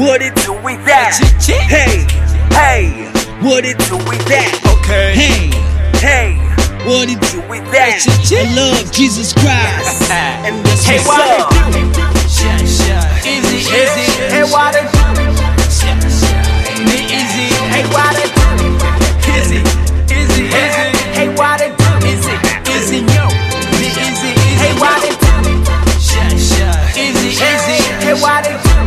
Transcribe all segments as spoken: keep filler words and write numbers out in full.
What it do with that? Hey, hey, what it do with that? Okay. Hey, hey, what it do with that? I love Jesus Christ. And that's Hey, what's what it up. do? Easy, easy. Hey, what it do? Easy. Hey, what it do? Easy, easy, easy. Hey, what it do? Easy, easy, yo. Easy, easy. Hey, what it do? Easy, easy. Hey, what it do?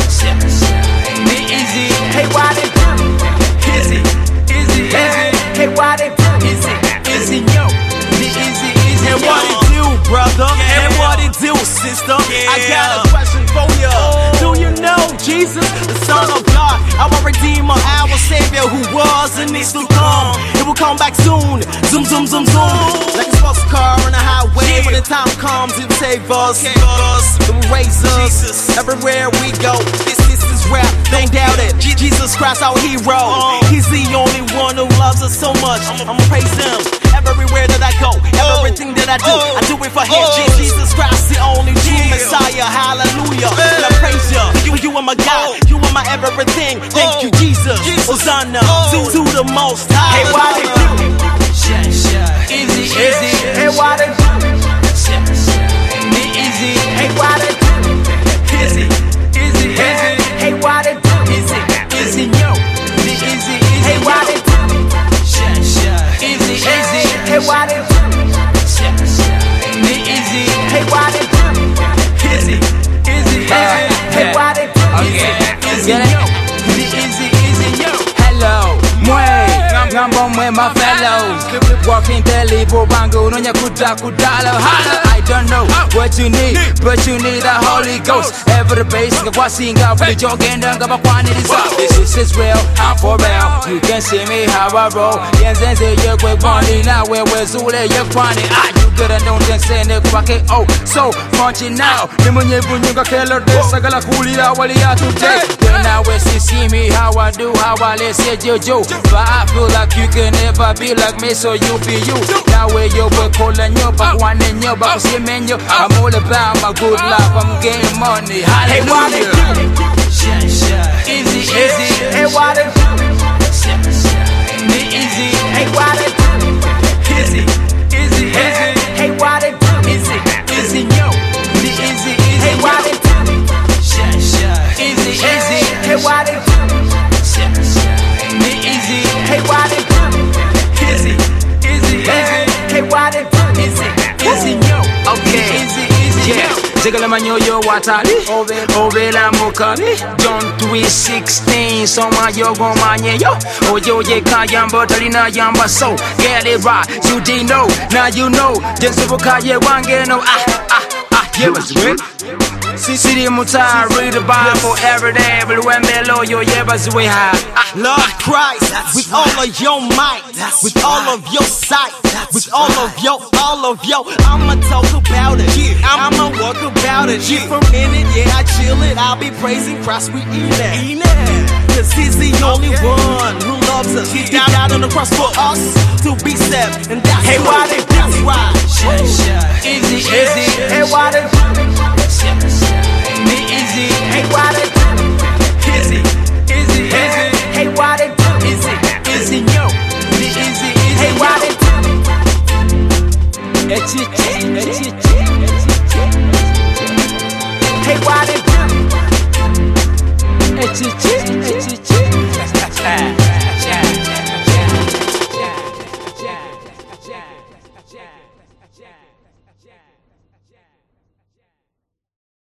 Easy. Hey, what it do? Easy, easy, easy. Hey, what it do? Easy, easy, yo. Easy, easy. And what it do, brother? And what it do, sister? I got a question for you. Do you know Jesus, the Son of God, our Redeemer, our Savior, who was and needs to come? It will come back soon. Zoom, zoom, zoom, zoom. Like a sports car on the highway. When the time comes, it will save us. It will raise us. Everywhere we go, this, this is rap. Don't doubt it. Jesus Christ, our hero. He's the only one who loves us so much. I'ma praise him everywhere that I go. Everything that I do, I do it for him. Jesus Christ, the only true Messiah. Hallelujah. And I praise you. You, you are my God. You are my everything. Thank you, Jesus. Hosanna to, to the Most High. Hey, what it do? Easy, easy. Hey, what it do? Easy. Hey, what it do? Easy, easy, easy. Hey, what it do? Easy, easy, yo. Easy, easy. Hey, what it do? Easy, easy. Hey, what it do? Easy. Hey, what it do? Easy, easy, easy. Hey, what it do? Easy, easy, yo. Easy, easy, yo. Hello, mwe, ngambo mwe my fellows. Walking daily, bobango, nonya kuda kudalo. I don't know what you need, but you need the Holy Ghost. Every base, ngawasinga, with the jogging, ngabakwani is up. This is real, I'm for real. You can see me how I roll. Yenzenze ye kwe kwani, na wewe zule ye kwani. Ah, you gotta know then say ne kwake. Oh, so punchy now. Nimunye bunyuga kelo de sagala kulira wali ya today. When I when you see me how I do, how I let say Jojo. But I feel like you can never be like me, so you be you. Now where you were calling you, but one in you, but see me you. I'm all about my good life, I'm getting money. Hallelujah. Easy, easy. Hey, what it do? Easy. Hey, what it do? Easy, easy, easy. Hey, what it do? Easy, easy, yo. Easy, easy. Hey, what it do? Easy, easy. Hey, what it do? Easy. Hey, what it do? Easy, easy, easy. Hey, what it do? Easy, easy, yo. Okay. Easy, easy, yo. Jiggle manyoyo watali, ovela mukali. John three sixteen, so my yogo manyo. Ojo ye kayamba talina yamba so. Get it right, you didn't know, now you know. Just kaye wange no ah ah ah. Yeah, what's real? City muta read the Bible every day, but when below you yeah, but we have Lord Christ, with all of your might, with all of your sight, with all of your, all of your, I'ma talk about it, I'ma walk about it. Yeah, for a minute, yeah, I chill it, I'll be praising Christ, we eat it. Cause he's the only one who loves us. He died on the cross for us to be saved, and that's Hey, why what it do? that's right. Easy, easy. Hey, what it do? Easy. Hey, what it do? Easy, easy, easy. Hey, what it do? Easy, easy, yo. Easy, easy. Hey, what it do? Hey, what it do?